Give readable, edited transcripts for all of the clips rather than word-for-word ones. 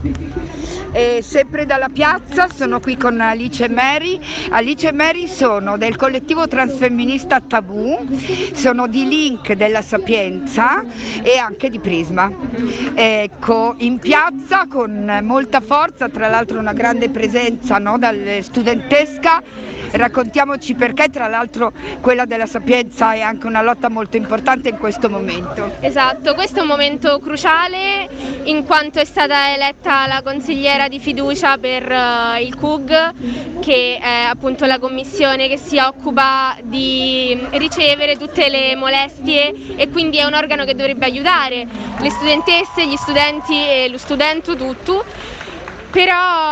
E sempre dalla piazza sono qui con Alice e Mary. Alice e Mary sono del collettivo transfemminista Tabù, sono di Link della Sapienza e anche di Prisma. Ecco, in piazza con molta forza, tra l'altro una grande presenza, no, studentesca. Raccontiamoci perché, tra l'altro quella della Sapienza è anche una lotta molto importante in questo momento. Esatto, questo è un momento cruciale in quanto è stata eletta la consigliera di fiducia per il CUG, che è appunto la commissione che si occupa di ricevere tutte le molestie e quindi è un organo che dovrebbe aiutare le studentesse, gli studenti e lo studento tutto. Però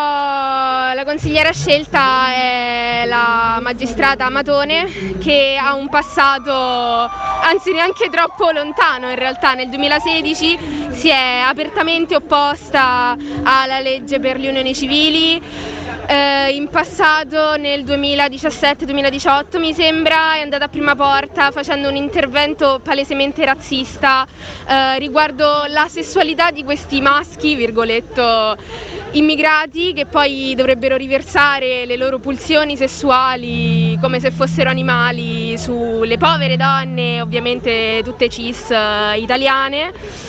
la consigliera scelta è la magistrata Matone, che ha un passato, anzi neanche troppo lontano in realtà. Nel 2016 si è apertamente opposta alla legge per le unioni civili, in passato nel 2017-2018 mi sembra è andata a prima porta facendo un intervento palesemente razzista riguardo la sessualità di questi maschi, virgoletto, immigrati, che poi dovrebbero riversare le loro pulsioni sessuali come se fossero animali sulle povere donne, ovviamente tutte cis italiane.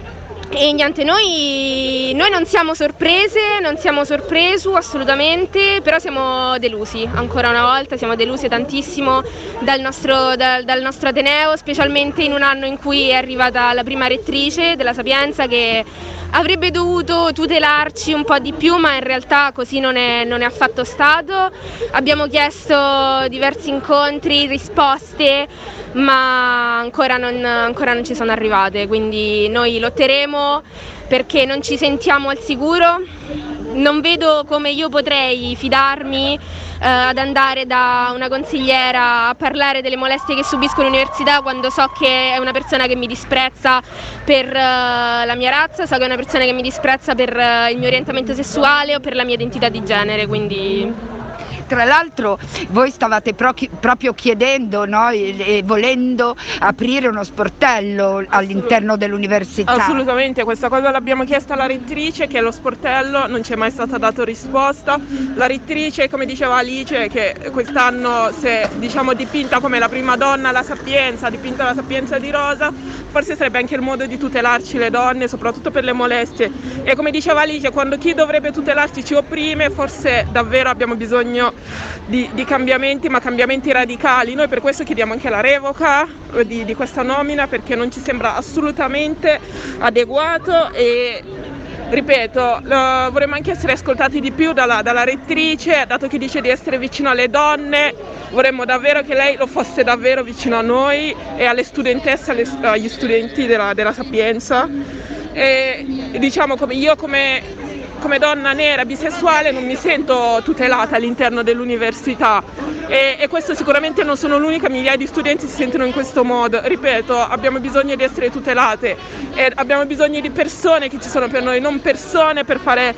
E niente, noi non siamo sorprese, non siamo sorpresu assolutamente, però siamo delusi, ancora una volta siamo delusi tantissimo dal nostro Ateneo, specialmente in un anno in cui è arrivata la prima rettrice della Sapienza, che avrebbe dovuto tutelarci un po' di più, ma in realtà così non è affatto stato. Abbiamo chiesto diversi incontri, risposte, ma ancora non ci sono arrivate, quindi noi lotteremo perché non ci sentiamo al sicuro. Non vedo come io potrei fidarmi ad andare da una consigliera a parlare delle molestie che subisco all'università quando so che è una persona che mi disprezza per la mia razza, so che è una persona che mi disprezza per il mio orientamento sessuale o per la mia identità di genere, quindi... Tra l'altro voi stavate proprio chiedendo, no, e volendo aprire uno sportello all'interno dell'università. Assolutamente, questa cosa l'abbiamo chiesta alla rettrice, che lo sportello non ci è mai stata data risposta. La rettrice, come diceva Alice, che quest'anno si è dipinta come la prima donna alla Sapienza, ha dipinto la Sapienza di rosa, forse sarebbe anche il modo di tutelarci le donne, soprattutto per le molestie. E come diceva Alice, quando chi dovrebbe tutelarci ci opprime, forse davvero abbiamo bisogno di cambiamenti, ma cambiamenti radicali. Noi per questo chiediamo anche la revoca di questa nomina, perché non ci sembra assolutamente adeguato e, ripeto, vorremmo anche essere ascoltati di più dalla rettrice, dato che dice di essere vicino alle donne. Vorremmo davvero che lei lo fosse davvero vicino a noi e alle studentesse, agli studenti della Sapienza. E diciamo, come donna nera bisessuale non mi sento tutelata all'interno dell'università e questo sicuramente non sono l'unica, migliaia di studenti si sentono in questo modo. Ripeto, abbiamo bisogno di essere tutelate e abbiamo bisogno di persone che ci sono per noi, non persone per fare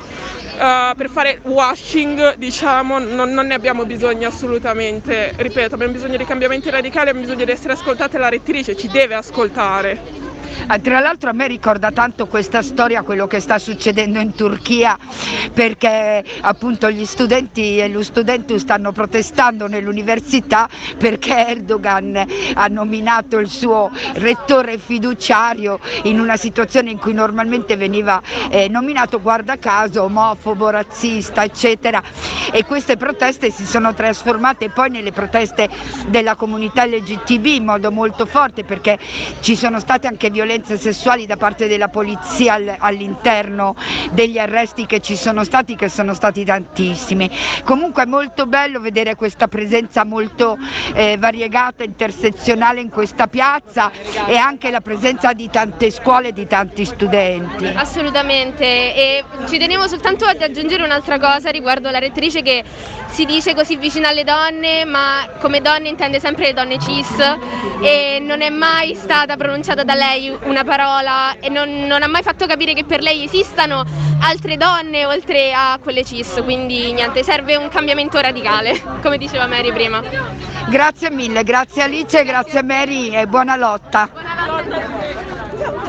washing, non ne abbiamo bisogno assolutamente. Ripeto, abbiamo bisogno di cambiamenti radicali, abbiamo bisogno di essere ascoltate. La rettrice ci deve ascoltare. Tra l'altro a me ricorda tanto questa storia quello che sta succedendo in Turchia, perché appunto gli studenti e lo studentus stanno protestando nell'università perché Erdogan ha nominato il suo rettore fiduciario in una situazione in cui normalmente veniva nominato, guarda caso, omofobo, razzista, eccetera, e queste proteste si sono trasformate poi nelle proteste della comunità LGTB in modo molto forte, perché ci sono state anche violenze sessuali da parte della polizia all'interno degli arresti che ci sono stati, che sono stati tantissimi. Comunque è molto bello vedere questa presenza molto variegata, intersezionale in questa piazza, e anche la presenza di tante scuole e di tanti studenti. Assolutamente, e ci tenevo soltanto ad aggiungere un'altra cosa riguardo la rettrice, che si dice così vicina alle donne, ma come donne intende sempre le donne cis, e non è mai stata pronunciata da lei una parola e non ha mai fatto capire che per lei esistano altre donne oltre a quelle cis, quindi niente, serve un cambiamento radicale, come diceva Mary prima. Grazie mille, grazie Alice, grazie Mary e buona lotta.